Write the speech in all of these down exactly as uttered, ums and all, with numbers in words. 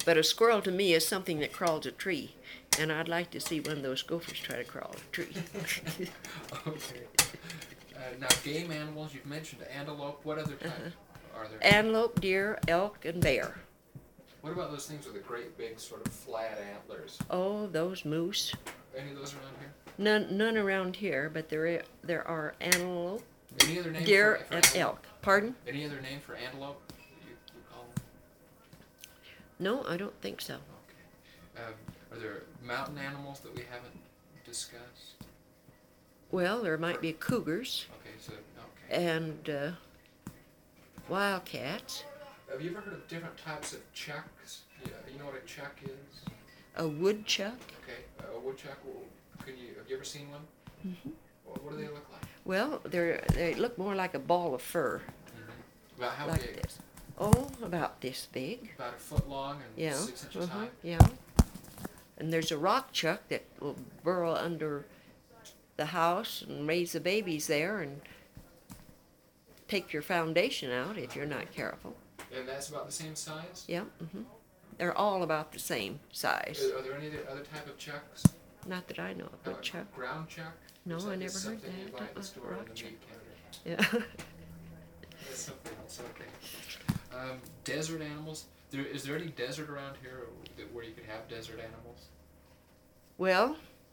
But a squirrel to me is something that crawls a tree, and I'd like to see one of those gophers try to crawl a tree. Okay. Uh, now, game animals, you've mentioned antelope. What other type Uh-huh. are there? Antelope, deer, elk, and bear. What about those things with the great big sort of flat antlers? Oh, those moose. Any of those around here? None, none around here, but there, i- there are antelope, Any other name deer, for, for and antelope? elk. Pardon? Any other name for antelope that you, you call them? No, I don't think so. Okay. Um, are there mountain animals that we haven't discussed? Well, there might be cougars Okay, so, okay. and uh, wildcats, Have you ever heard of different types of chucks? Yeah, you know what a chuck is? a woodchuck. Okay, a woodchuck. Well, Can you have you ever seen one? Mm-hmm. Well, what do they look like? Well, they're, they look more like a ball of fur, Mm-hmm. About how like big? this. Oh, about this big. About a foot long and Yeah. six inches uh-huh, high. Yeah. And there's a rock chuck that will burrow under the house and raise the babies there and take your foundation out if you're not careful. And that's about the same size? Yeah. hmm They're all about the same size. Are, are there any other other type of chucks? Not that I know of. How Wood chuck? Ground chuck? No, Or is I that never just heard something you that. buy at the Uh-uh, store in rock the chuck. meat counter? Yeah. That's something else. Okay. Um, desert animals. There is there any desert around here that, where you could have desert animals? Well,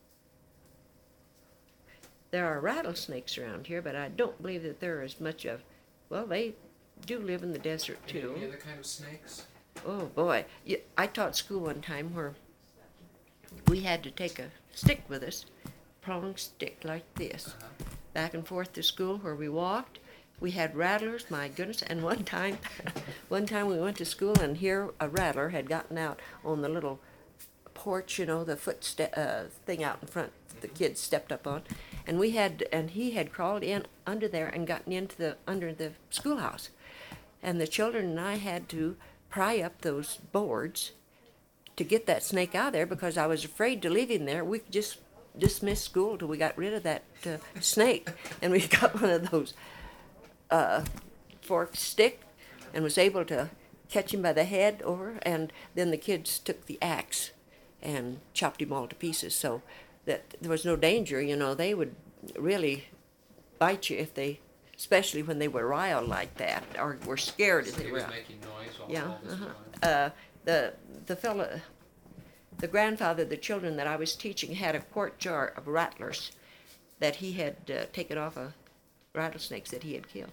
there are rattlesnakes around here, but I don't believe that there is much of. Well, they do live in the desert Any, too. any other kind of snakes? Oh boy, you, I taught school one time where we had to take a stick with us, prong stick like this, Uh-huh. back and forth to school where we walked. We had rattlers, my goodness, and one time, one time we went to school and here a rattler had gotten out on the little porch, you know, the footstep uh, thing out in front the kids stepped up on, and we had, and he had crawled in under there and gotten into the under the schoolhouse, and the children and I had to pry up those boards to get that snake out of there because I was afraid to leave him there. We could just dismiss school till we got rid of that uh, snake, and we got one of those uh, forked stick and was able to catch him by the head over, and then the kids took the axe and chopped him all to pieces so that there was no danger. You know, they would really bite you if they, especially when they were riled like that or were scared if So they he were. was making noise all, Yeah, all this uh-huh. time. Uh, the the fella, the grandfather of the children that I was teaching had a quart jar of rattlers that he had uh, taken off of rattlesnakes that he had killed.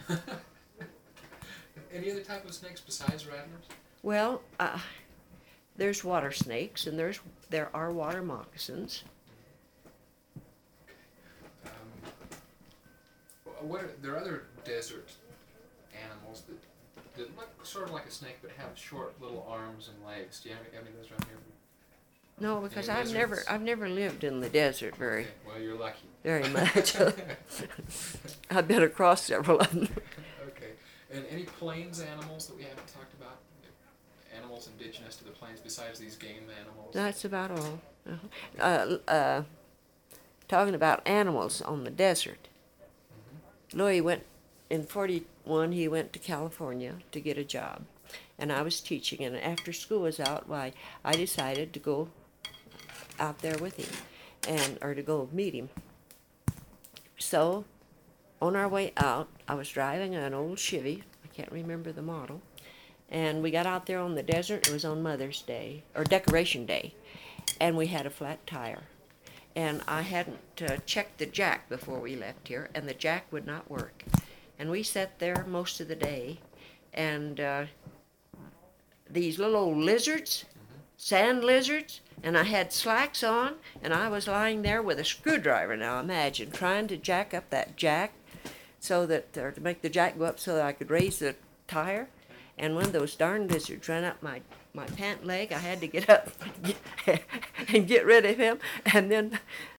Any other type of snakes besides rattlers? Well, uh, there's water snakes and there's there are water moccasins. Um, what are, there are other desert animals that, that look sort of like a snake but have short little arms and legs. Do you have, have any of those around here? No, because Any I've never deserts? I've never lived in the desert very Okay, well, you're lucky. very much. I've been across several of them. Okay. And any plains animals that we haven't talked about? Animals indigenous to the plains besides these game animals? That's about all. Uh-huh. Uh, uh, talking about animals on the desert. Louis went, in forty-one, he went to California to get a job. And I was teaching, and after school was out, why, I decided to go out there with him, and or to go meet him. So, on our way out, I was driving an old Chevy, I can't remember the model, and we got out there on the desert. It was on Mother's Day, or Decoration Day, and we had a flat tire. And I hadn't uh, checked the jack before we left here, and the jack would not work. And we sat there most of the day, and uh, these little old lizards, sand lizards, and I had slacks on, and I was lying there with a screwdriver, now imagine, trying to jack up that jack so that, or to make the jack go up so that I could raise the tire. And one of those darn lizards ran up my, my pant leg. I had to get up and get rid of him. And then